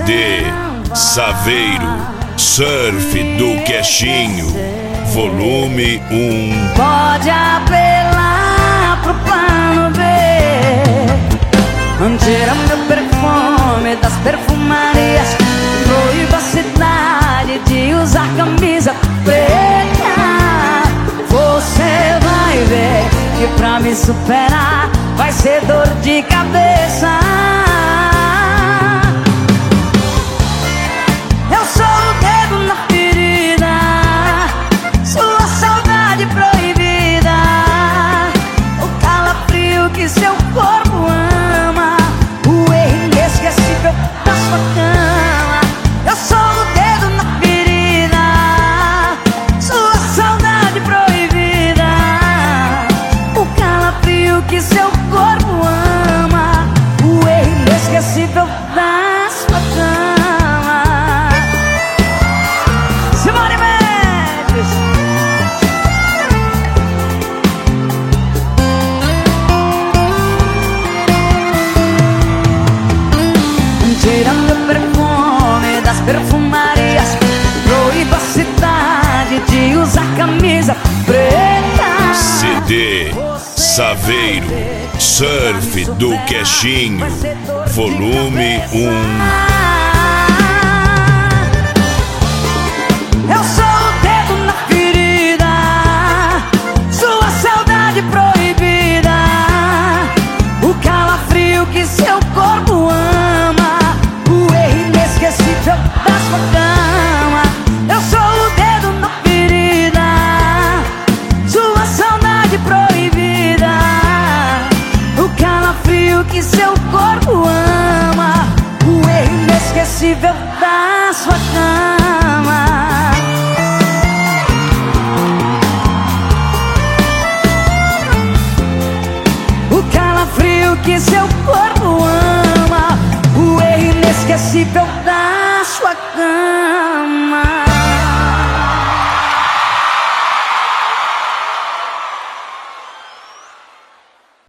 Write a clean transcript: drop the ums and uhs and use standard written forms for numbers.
CD Saveiro, Surf do Queixinho, volume 1. Pode apelar pro plano B, tira meu perfume das perfumarias, proíba a cidade de usar camisa preta. Você vai ver que pra me superar vai ser dor de cabeça. Eu sou o dedo na ferida, sua saudade proibida, o calafrio que seu corpo ama, o erro inesquecível da sua cama. Eu sou o dedo na ferida, sua saudade proibida, o calafrio que seu corpo ama, o erro inesquecível da sua cama. Simone Mendes. Tirando o perfume das perfumarias, proíba a cidade de usar camisa preta. CD Saveiro, Surf do Queixinho, volume 1. Eu sou o dedo na ferida, sua saudade proibida, o calafrio que seu corpo ama, o erro inesquecível da sua cama. Eu sou o dedo na ferida, sua saudade proibida, o calafrio que seu corpo ama, o erro inesquecível da sua cama. O calafrio que seu corpo ama, o erro inesquecível da sua cama.